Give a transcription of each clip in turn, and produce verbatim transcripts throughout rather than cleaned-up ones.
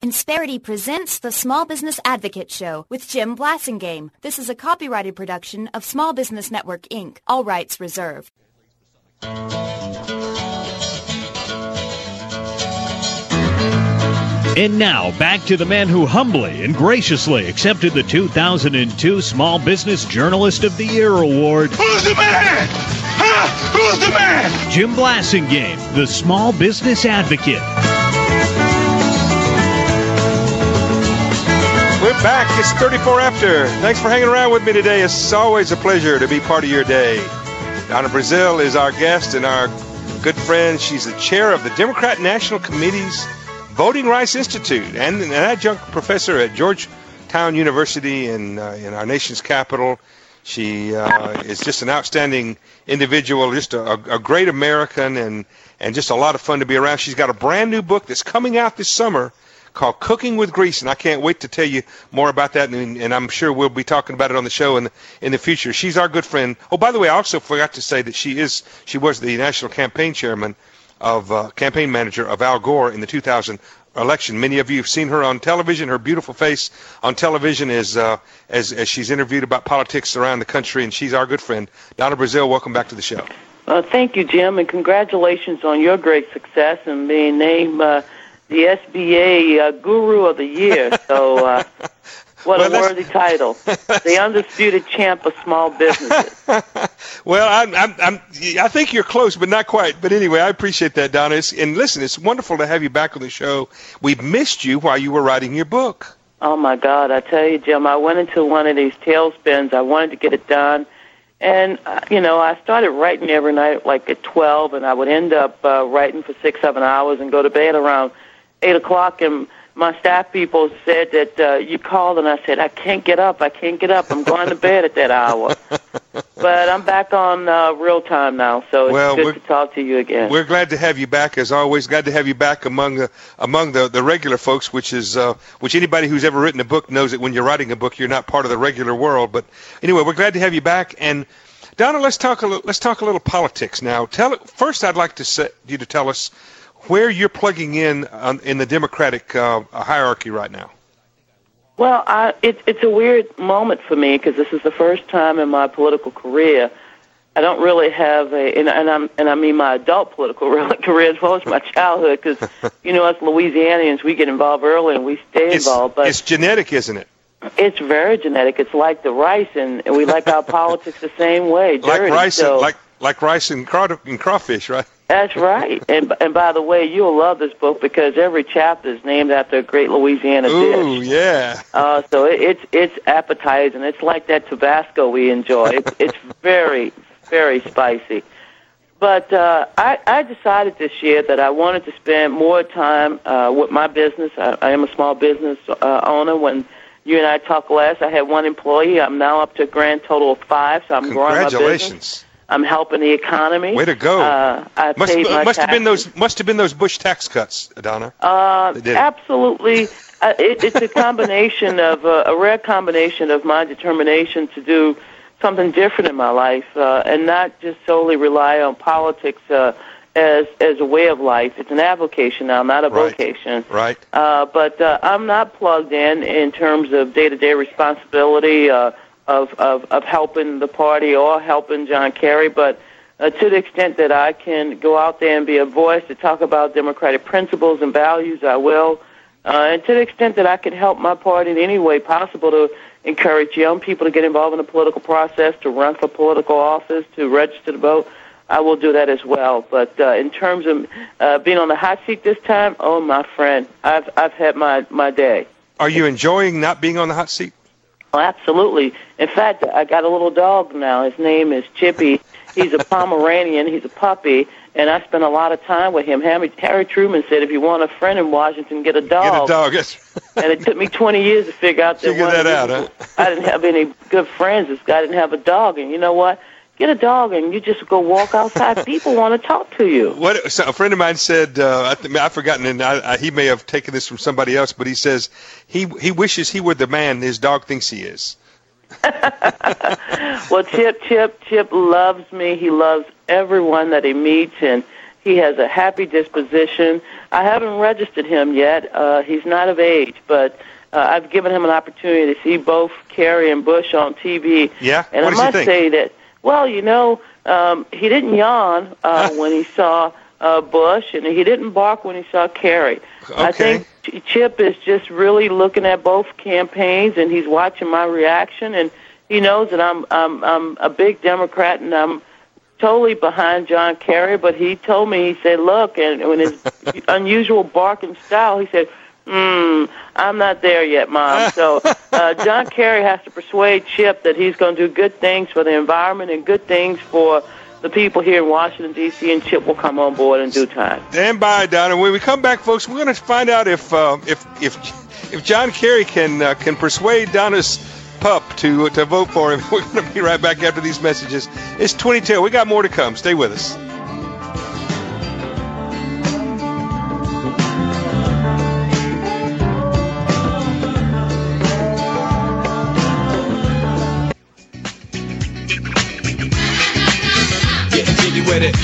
Insperity presents the Small Business Advocate Show with Jim Blasingame. This is a copyrighted production of Small Business Network, Incorporated. All rights reserved. And now, back to the man who humbly and graciously accepted the two thousand two Small Business Journalist of the Year Award. Who's the man? Huh? Who's the man? Jim Blasingame, the Small Business Advocate. We're back. It's thirty-four after. Thanks for hanging around with me today. It's always a pleasure to be part of your day. Donna Brazile is our guest and our good friend. She's the chair of the Democrat National Committee's Voting Rights Institute and an adjunct professor at Georgetown University in, uh, in our nation's capital. She uh, is just an outstanding individual, just a, a great American, and, and just a lot of fun to be around. She's got a brand new book that's coming out this summer called Cooking with Grease, and I can't wait to tell you more about that, and, and I'm sure we'll be talking about it on the show in the, in the future. She's our good friend. Oh, by the way, I also forgot to say that she is she was the national campaign chairman of uh, campaign manager of Al Gore in the two thousand election. Many of you have seen her on television. Her beautiful face on television is uh, as, as she's interviewed about politics around the country, and she's our good friend. Donna Brazile, welcome back to the show. Uh, thank you, Jim, and congratulations on your great success and being named uh, the S B A uh, Guru of the Year. So uh, what well, a worthy title. The undisputed champ of small businesses. Well, I'm, I'm, I'm, I think you're close, but not quite. But anyway, I appreciate that, Donna. It's, and listen, it's wonderful to have you back on the show. We've missed you while you were writing your book. Oh, my God. I tell you, Jim, I went into one of these tailspins. I wanted to get it done. And, uh, you know, I started writing every night like at twelve, and I would end up uh, writing for six, seven hours and go to bed around eight o'clock, and my staff people said that uh, you called, and I said, I can't get up, I can't get up. I'm going to bed at that hour. But I'm back on uh, real time now, so it's well, good to talk to you again. We're glad to have you back, as always. Glad to have you back among the among the, the regular folks, which is uh, which anybody who's ever written a book knows that when you're writing a book, you're not part of the regular world. But anyway, we're glad to have you back. And Donna, let's talk a little, let's talk a little politics now. Tell first, I'd like to set, you to tell us where you're plugging in um, in the Democratic uh, hierarchy right now. Well, I, it, it's a weird moment for me because this is the first time in my political career I don't really have a, and, and I'm and I mean my adult political career as well as my childhood, because you know us Louisianians, we get involved early and we stay it's, involved. But it's genetic, isn't it? It's very genetic. It's like the rice, and, and we like our politics the same way. Dirty, like rice, so. and, like like rice and, craw, and crawfish, right? That's right. And and by the way, you'll love this book because every chapter is named after a great Louisiana Ooh, dish. Ooh, yeah. Uh, so it, it's it's appetizing. It's like that Tabasco we enjoy. It's, it's very, very spicy. But uh, I, I decided this year that I wanted to spend more time uh, with my business. I, I am a small business uh, owner. When you and I talked last, I had one employee. I'm now up to a grand total of five, so I'm growing my business. Congratulations. I'm helping the economy. Way to go! Uh, I must paid my must have been taxes. those must have been those Bush tax cuts, Donna. Uh, They did. absolutely. Uh, it, it's a combination of uh, a rare combination of my determination to do something different in my life, uh, and not just solely rely on politics uh, as as a way of life. It's an avocation now, not a Right. vocation. Right. Uh, but uh, I'm not plugged in in terms of day-to-day responsibility uh, of, of of helping the party or helping John Kerry, but uh, to the extent that I can go out there and be a voice to talk about democratic principles and values, I will. Uh, and to the extent that I can help my party in any way possible to encourage young people to get involved in the political process, to run for political office, to register to vote, I will do that as well. But uh, in terms of uh, being on the hot seat this time, oh, my friend, I've I've had my, my day. Are you enjoying not being on the hot seat? Oh, absolutely. In fact, I got a little dog now. His name is Chippy. He's a Pomeranian. He's a puppy, and I spend a lot of time with him. Harry, Harry Truman said, if you want a friend in Washington, get a dog. Get a dog. Yes. And it took me twenty years to figure out that, Figure one that of the out, reasons I didn't have any good friends. This guy didn't have a dog, and you know what? Get a dog, and you just go walk outside. People want to talk to you. What so a friend of mine said, uh, I th- I've forgotten, and I, I, he may have taken this from somebody else, but he says he he wishes he were the man his dog thinks he is. Well, Chip, Chip, Chip loves me. He loves everyone that he meets, and He has a happy disposition. I haven't registered him yet. Uh, he's not of age, but uh, I've given him an opportunity to see both Kerry and Bush on T V. Yeah? And What I does he must think? say that, well, you know, um, he didn't yawn uh, when he saw uh, Bush, and he didn't bark when he saw Kerry. Okay. I think Ch- Chip is just really looking at both campaigns, and he's watching my reaction, and he knows that I'm I'm I'm a big Democrat, and I'm totally behind John Kerry. But he told me, he said, look, and in his unusual barking style, he said, Hmm, I'm not there yet, Mom. So uh, John Kerry has to persuade Chip that he's going to do good things for the environment and good things for the people here in Washington, D C, and Chip will come on board in due time. Stand by, Donna. When we come back, folks, we're going to find out if uh, if if if John Kerry can uh, can persuade Donna's pup to to vote for him. We're going to be right back after these messages. It's twenty ten. We got more to come. Stay with us. With it.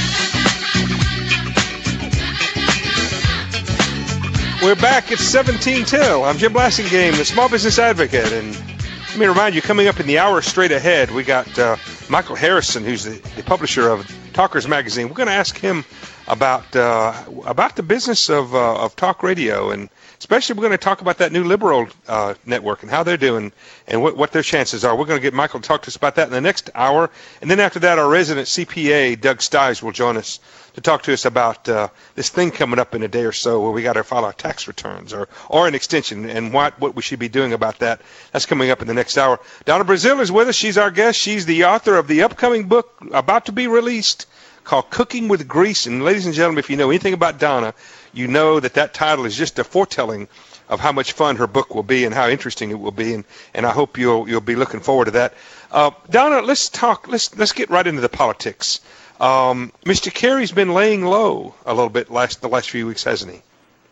We're back at seventeen till. I'm Jim Blassingame, the Small Business Advocate, and let me remind you, coming up in the hour straight ahead, we got uh, Michael Harrison, who's the, the publisher of Talkers Magazine. We're going to ask him about uh, about the business of uh, of talk radio, and especially we're going to talk about that new liberal uh, network and how they're doing and what, what their chances are. We're going to get Michael to talk to us about that in the next hour. And then after that, our resident C P A, Doug Stives, will join us to talk to us about uh, this thing coming up in a day or so where we got to file our tax returns or, or an extension and what, what we should be doing about that. That's coming up in the next hour. Donna Brazil is with us. She's our guest. She's the author of the upcoming book about to be released called Cooking with Grease. And ladies and gentlemen, if you know anything about Donna, you know that that title is just a foretelling of how much fun her book will be and how interesting it will be, and, and I hope you'll you'll be looking forward to that. Uh, Donna, let's talk. Let's let's get right into the politics. Um, Mister Kerry's been laying low a little bit last the last few weeks, hasn't he?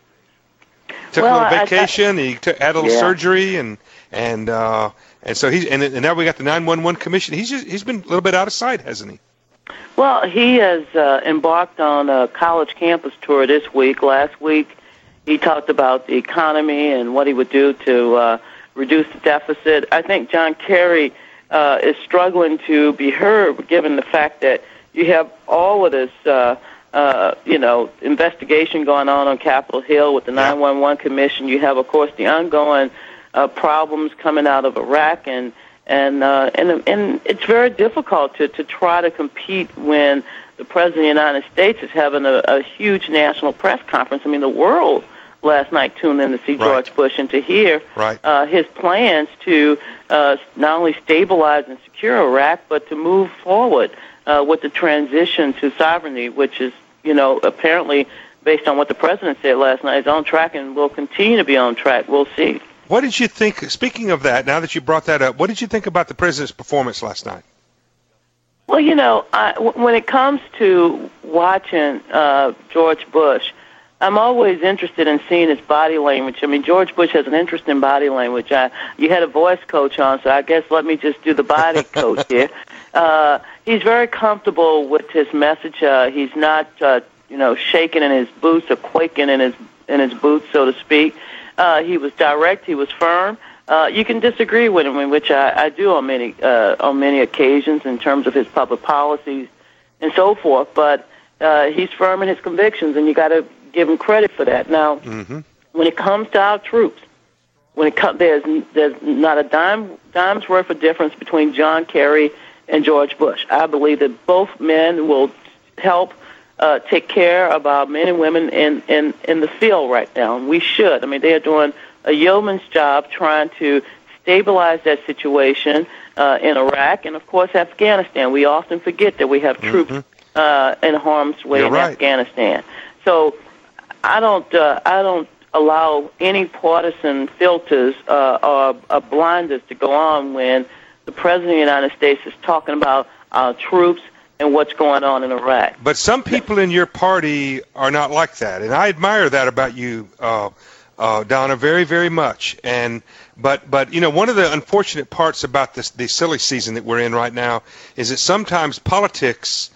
Took Well, a little I- vacation. I, he took, had a little yeah. surgery, and and uh, and so he's and, and now we got the nine one one commission. He's just he's been a little bit out of sight, hasn't he? Well, he has uh, embarked on a college campus tour this week. Last week, he talked about the economy and what he would do to uh, reduce the deficit. I think John Kerry uh, is struggling to be heard, given the fact that you have all of this, uh, uh, you know, investigation going on on Capitol Hill with the nine one one Commission. You have, of course, the ongoing uh, problems coming out of Iraq, and and uh, and and it's very difficult to, to try to compete when the President of the United States is having a, a huge national press conference. I mean, the world last night tuned in to see George Right. Bush and to hear Right. uh, his plans to uh, not only stabilize and secure Iraq, but to move forward uh, with the transition to sovereignty, which is, you know, apparently, based on what the President said last night, is on track and will continue to be on track. We'll see. What did you think? Speaking of that, now that you brought that up, what did you think about the President's performance last night? Well, you know, I, w- when it comes to watching uh, George Bush, I'm always interested in seeing his body language. I mean, George Bush has an interesting body language. I, you had a voice coach on, so I guess let me just do the body coach here. Uh, he's very comfortable with his message. Uh, he's not, uh, you know, shaking in his boots or quaking in his in his boots, so to speak. Uh, he was direct. He was firm. Uh, you can disagree with him, which I, I do on many uh, on many occasions in terms of his public policies and so forth. But uh, he's firm in his convictions, and you got to give him credit for that. Now, Mm-hmm. when it comes to our troops, when it comes, there's there's not a dime dime's worth of difference between John Kerry and George Bush. I believe that both men will help uh, take care of our men and women in, in, in the field right now, and we should. I mean, they are doing a yeoman's job trying to stabilize that situation uh, in Iraq and, of course, Afghanistan. We often forget that we have troops Mm-hmm. uh, in harm's way You're in right. Afghanistan. So I don't uh, I don't allow any partisan filters uh, or, or blinders to go on when the President of the United States is talking about our troops and what's going on in Iraq. But some people in your party are not like that, and I admire that about you, uh, uh, Donna, very, very much. And but but you know, one of the unfortunate parts about this the silly season that we're in right now is that sometimes politics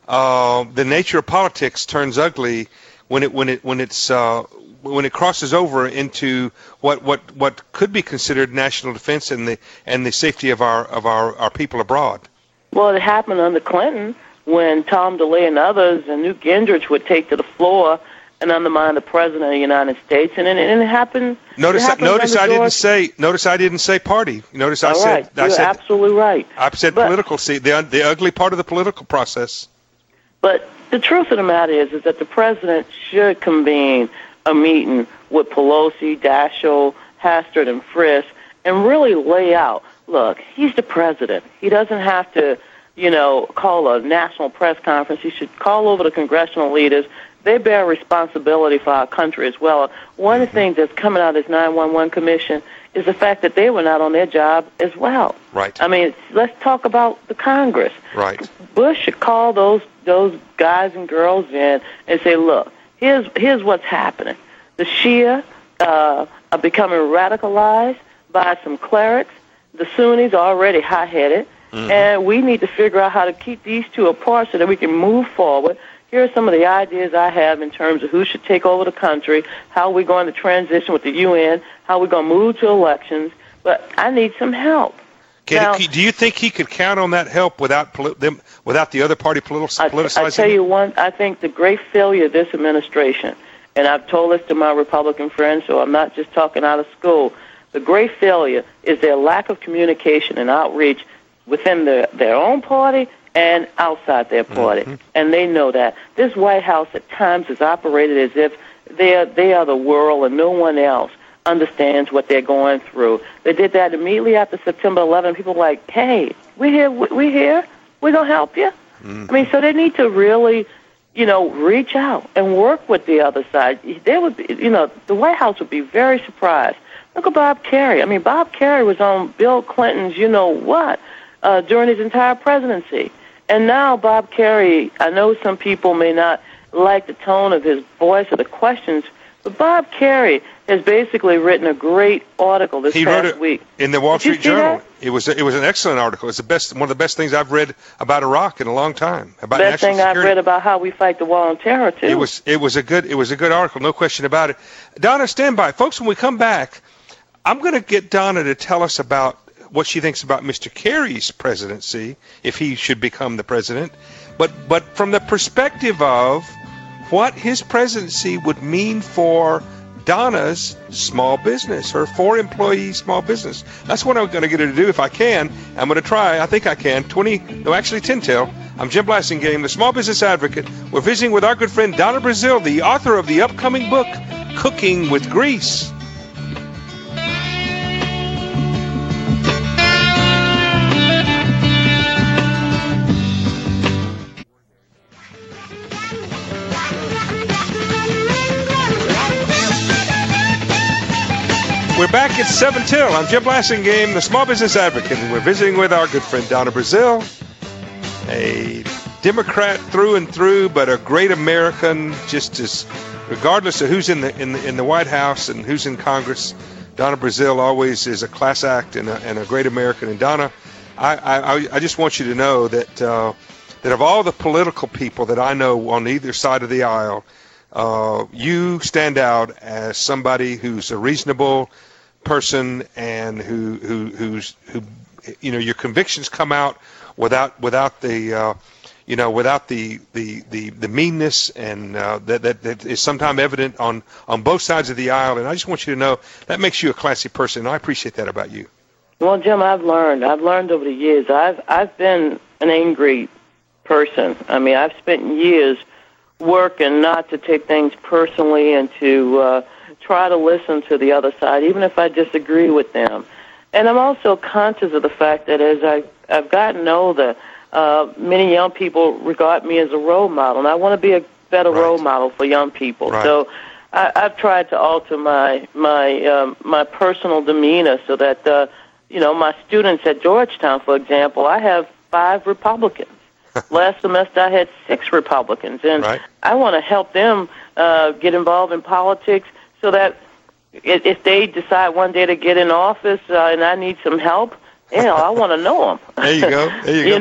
uh, the nature of politics turns ugly when it when it when it's uh, when it crosses over into what, what, what could be considered national defense and the and the safety of our of our, our people abroad. Well, it happened under Clinton when Tom DeLay and others and Newt Gingrich would take to the floor and undermine the president of the United States, and it, and it happened. Notice, it happened notice I George. didn't say. Notice I didn't say party. Notice I All said. Right. I You're said absolutely right. I said but, political. See, the the ugly part of the political process. But the truth of the matter is, is that the president should convene a meeting with Pelosi, Daschle, Hastert, and Frist, and really lay out. Look, he's the president. He doesn't have to, you know, call a national press conference. He should call over the congressional leaders. They bear responsibility for our country as well. One of the things that's coming out of this nine one one Commission is the fact that they were not on their job as well. Right. I mean, let's talk about the Congress. Right. Bush should call those those guys and girls in and say, look, here's here's what's happening. The Shia uh, are becoming radicalized by some clerics. The Sunnis are already hot-headed. Mm-hmm. And we need to figure out how to keep these two apart so that we can move forward. Here are some of the ideas I have in terms of who should take over the country, how we're going to transition with the U N, how we're going to move to elections. But I need some help. Can now, he, do you think he could count on that help without poli- them, without the other party politi- politicizing? I, I tell you one, I think the great failure of this administration, and I've told this to my Republican friends, so I'm not just talking out of school, the great failure is their lack of communication and outreach within the, their own party and outside their party. Mm-hmm. And they know that. This White House at times is operated as if they are, they are the world and no one else understands what they're going through. They did that immediately after September eleventh. People were like, hey, we're here, we're here, we're going to help you. Mm-hmm. I mean, so they need to really, you know, reach out and work with the other side. They would be, you know, the White House would be very surprised. Look at Bob Kerrey. I mean, Bob Kerrey was on Bill Clinton's you-know-what uh, during his entire presidency. And now Bob Kerrey, I know some people may not like the tone of his voice or the questions, but Bob Kerrey has basically written a great article this he past wrote it week. In the Wall Did you Street see Journal. That? It was it was an excellent article. It's the best one of the best things I've read about Iraq in a long time. About Best national thing security. I've read about how we fight the war on terror too. It was it was a good it was a good article, no question about it. Donna, stand by, folks. When we come back, I'm going to get Donna to tell us about what she thinks about Mister Kerry's presidency, if he should become the president, but but from the perspective of what his presidency would mean for Donna's small business, her four-employee small business. That's what I'm going to get her to do if I can. I'm going to try. I think I can. twenty, no, actually ten till. I'm Jim Blasingame, the small business advocate. We're visiting with our good friend Donna Brazile, the author of the upcoming book, Cooking with Grease. We're back at seven till. I'm Jim Blasingame, the small business advocate, and we're visiting with our good friend Donna Brazile, a Democrat through and through, but a great American, just as regardless of who's in the in the, in the White House and who's in Congress. Donna Brazile always is a class act and a, and a great American. And Donna, I, I, I just want you to know that uh, that of all the political people that I know on either side of the aisle, uh, you stand out as somebody who's a reasonable person and who who who's who you know your convictions come out without without the uh, you know without the the the, the meanness and uh, that, that that is sometimes evident on on both sides of the aisle. And I just want you to know that makes you a classy person. And I appreciate that about you. Well, Jim, I've learned. I've learned over the years. I've I've been an angry person. I mean, I've spent years working not to take things personally and to uh, try to listen to the other side, even if I disagree with them. And I'm also conscious of the fact that as I, I've gotten older, uh, many young people regard me as a role model, and I want to be a better right. role model for young people. Right. So I, I've tried to alter my my um, my personal demeanor so that uh, you know my students at Georgetown, for example, I have five Republicans. Last semester I had six Republicans, and right. I want to help them uh, get involved in politics so that if they decide one day to get in office uh, and I need some help, you know, I want to know them. There you go. There you, you go. know,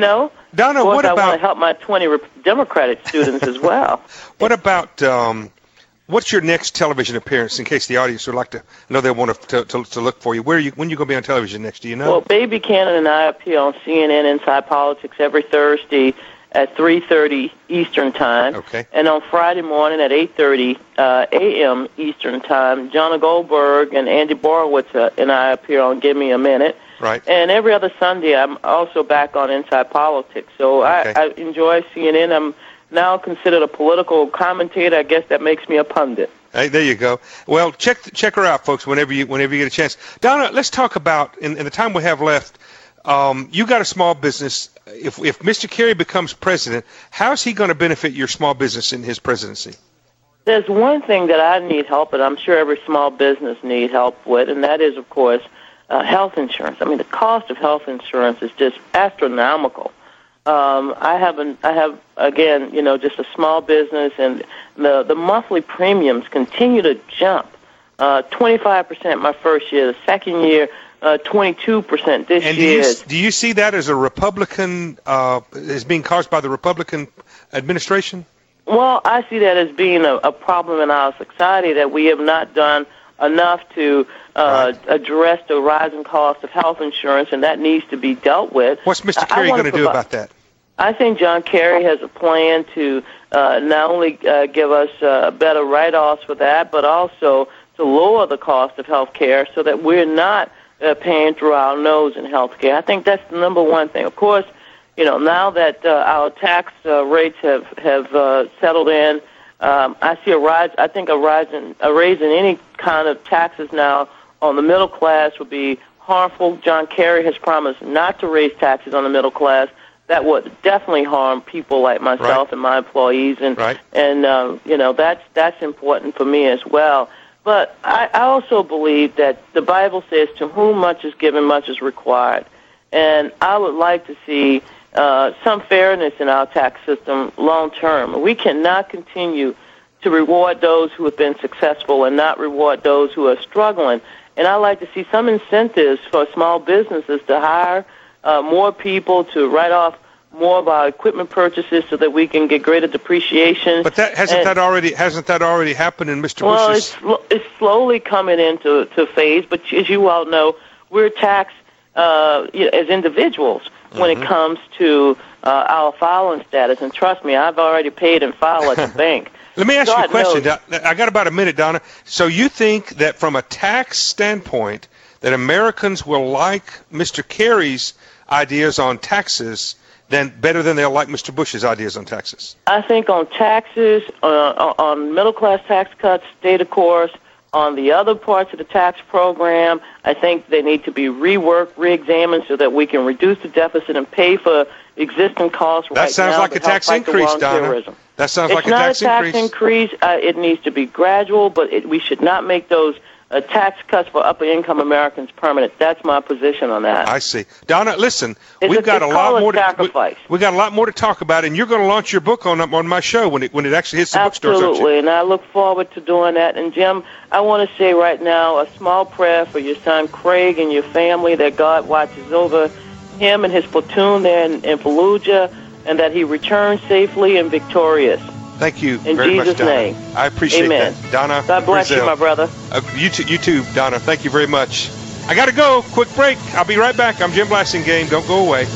Donna, of course, what I about... want to help my twenty Democratic students as well. What about... Um, What's your next television appearance, in case the audience would like to know they want to to, to look for you? Where are you? When are you going to be on television next? Do you know? Well, Baby Cannon and I appear on C N N Inside Politics every Thursday at three thirty Eastern Time. Okay. And on Friday morning at eight thirty uh, a m. Eastern Time, Jonna Goldberg and Andy Borowitz uh, and I appear on Give Me a Minute. Right. And every other Sunday, I'm also back on Inside Politics. So okay. I, I enjoy C N N. I'm now considered a political commentator. I guess that makes me a pundit. Hey, there you go. Well, check check her out, folks, whenever you whenever you get a chance. Donna, let's talk about, in, in the time we have left, um, you got a small business. If if Mister Kerry becomes president, how is he going to benefit your small business in his presidency? There's one thing that I need help, and I'm sure every small business needs help with, and that is, of course, uh, health insurance. I mean, the cost of health insurance is just astronomical. Um, I have, an, I have again, you know, just a small business, and the the monthly premiums continue to jump. Uh, twenty-five percent my first year, the second year, uh, twenty-two percent this and year. And do you, do you see that as a Republican, uh, as being caused by the Republican administration? Well, I see that as being a, a problem in our society, that we have not done enough to uh, right. address the rising cost of health insurance, and that needs to be dealt with. What's Mister Kerry going to do about that? I think John Kerry has a plan to uh, not only uh, give us uh, better write-offs for that, but also to lower the cost of health care so that we're not uh, paying through our nose in health care. I think that's the number one thing. Of course, you know, now that uh, our tax uh, rates have, have uh, settled in, Um, I see a rise. I think a rise in a raise in any kind of taxes now on the middle class would be harmful. John Kerry has promised not to raise taxes on the middle class. That would definitely harm people like myself right. and my employees, and right. and um, you know that's that's important for me as well. But I, I also believe that the Bible says, "To whom much is given, much is required," and I would like to see Uh, some fairness in our tax system long term. We cannot continue to reward those who have been successful and not reward those who are struggling. And I like to see some incentives for small businesses to hire uh, more people, to write off more of our equipment purchases so that we can get greater depreciation. But that hasn't and, that already hasn't that already happened in Mister well, Bush's? Well, it's, it's slowly coming into to phase. But as you all know, we're taxed uh, as individuals when mm-hmm. it comes to uh, our filing status. And trust me, I've already paid and filed at the bank. Let me ask God you a question. knows. I got about a minute, Donna. So you think that from a tax standpoint that Americans will like Mister Kerry's ideas on taxes than better than they'll like Mister Bush's ideas on taxes? I think on taxes, uh, on middle-class tax cuts, state of course, on the other parts of the tax program, I think they need to be reworked, re-examined so that we can reduce the deficit and pay for existing costs that right sounds now like to a tax help fight the increase, war on Donna. terrorism. That sounds it's like a tax increase. increase. It's not a tax increase. Uh, it needs to be gradual, but it, we should not make those uh, tax cuts for upper-income Americans permanent. That's my position on that. I see. Donna, listen, it's we've a, got a lot more to we, we got a lot more to talk about, and you're going to launch your book on on my show when it when it actually hits the bookstores. Absolutely, and I look forward to doing that. And Jim, I want to say right now a small prayer for your son Craig and your family, that God watches over him and his platoon there in, in Fallujah, and that he returns safely and victorious. Thank you in very Jesus' much, Donna. name. I appreciate Amen. that, Donna. God bless Brazil. you, my brother. Uh, you too, you too, Donna. Thank you very much. I got to go. Quick break. I'll be right back. I'm Jim Blasingame. Don't go away.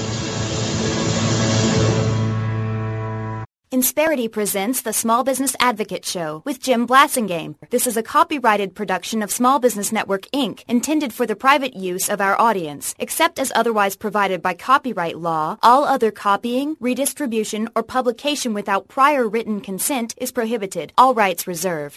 Insperity presents the Small Business Advocate Show with Jim Blasingame. This is a copyrighted production of Small Business Network, Incorporated, intended for the private use of our audience. Except as otherwise provided by copyright law, all other copying, redistribution, or publication without prior written consent is prohibited. All rights reserved.